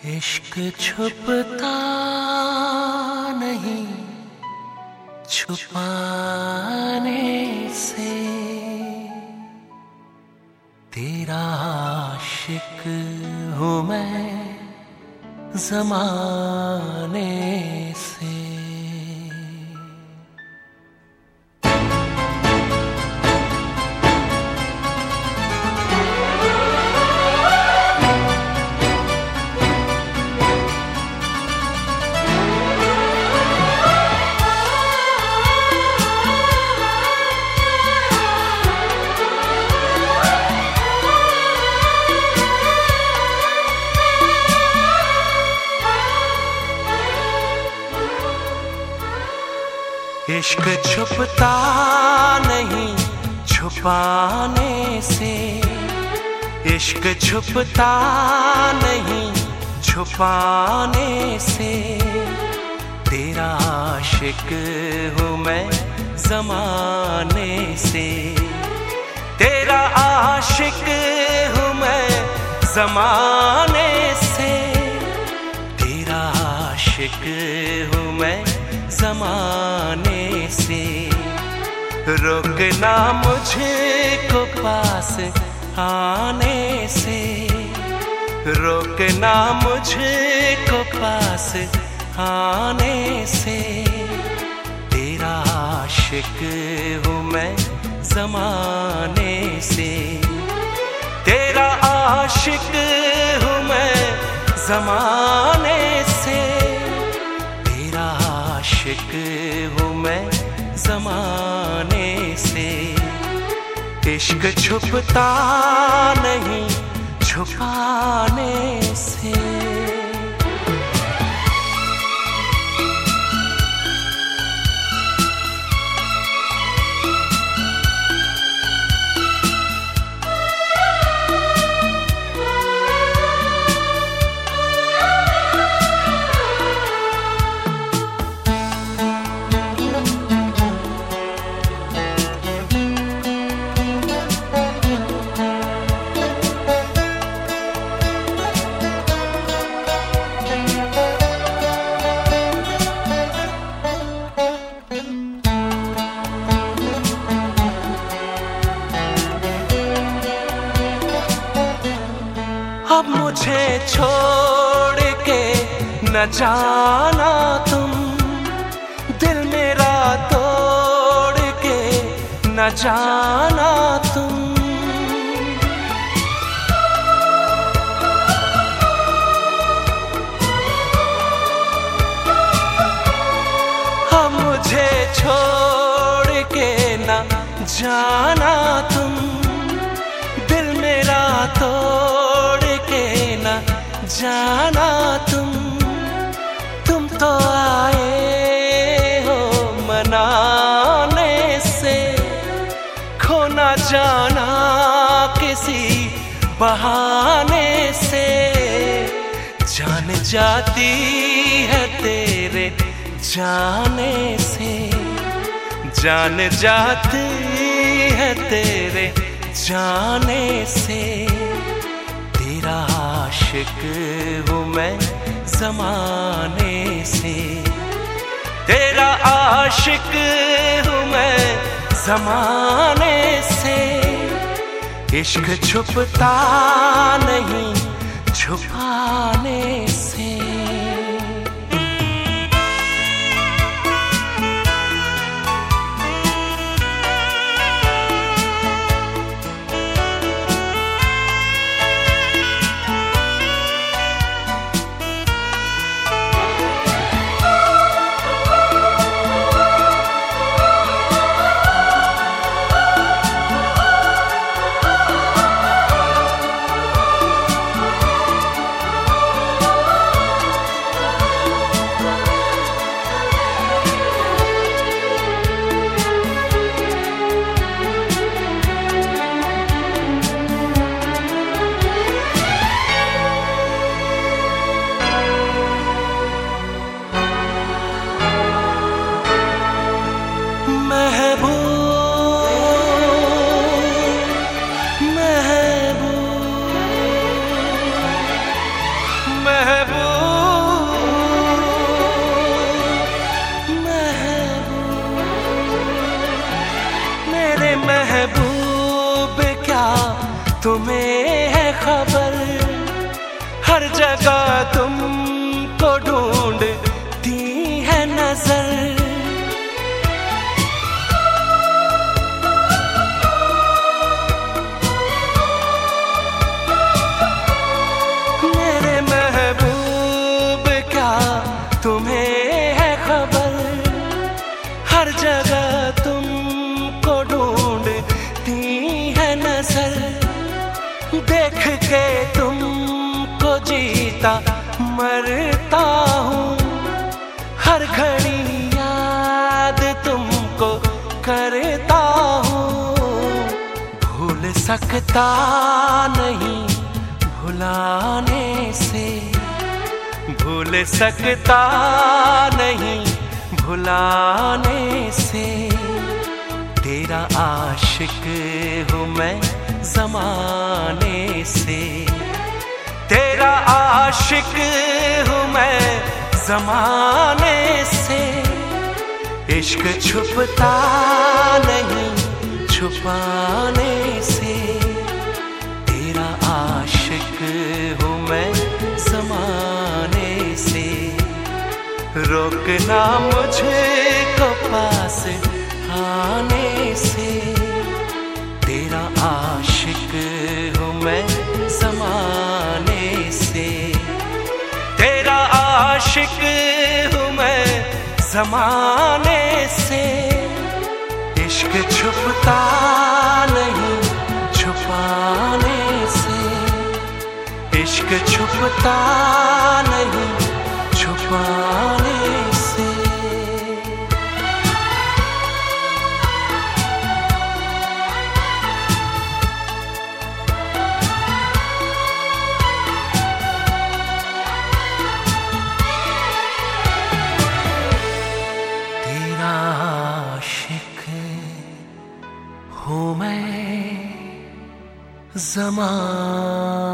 इश्क छुपता नहीं छुपाने से, तेरा आशिक हूँ मैं ज़माने से। इश्क छुपता नहीं छुपाने से, इश्क छुपता नहीं छुपाने से, तेरा आशिक हूँ मैं ज़माने से, तेरा आशिक हूँ मैं ज़माने से, तेरा आशिक हूँ मैं ज़माने से। रोकना मुझको पास आने से, रोकना मुझको पास आने से, तेरा आशिक हूँ मैं ज़माने से, तेरा आशिक हूँ मैं ज़माने से, तेरा आशिक हूँ मैं ज़माने से। इश्क छुपता नहीं छुपाने से। अब मुझे छोड़ के न जाना तुम, दिल मेरा तोड़ के न जाना तुम। अब मुझे छोड़ के न जाना तुम, दिल मेरा तोड़ के न जाना तुम तो आए हो मनाने से, खो न जाना किसी बहाने से, जान जाती है तेरे जाने से, जान जाती है तेरे जाने से, तेरा आशिक हूँ मैं ज़माने से, तेरा आशिक हूँ मैं ज़माने से। इश्क छुपता नहीं छुपाने से। है खबर, हर जगह तुमको ढूंढती है नजर। मेरे महबूब क्या तुम्हें है खबर, हर जगह तुमको ढूंढती है नजर। देख के तुमको जीता मरता हूँ, हर घड़ी याद तुमको करता हूँ। भूल सकता नहीं भुलाने से, भूल सकता नहीं भुलाने से। तेरा आशिक हूँ मैं ज़माने से, तेरा आशिक हूँ मैं ज़माने से। इश्क छुपता नहीं छुपाने से, तेरा आशिक हूँ मैं ज़माने से। रोकना मुझे को पास आने से, तेरा आशिक हूँ मैं ज़माने से। तेरा आशिक हूँ मैं ज़माने से। इश्क छुपता नहीं छुपाने से, इश्क छुपता नहीं छुपाने से। तेरा आशिक हूँ मैं ज़माने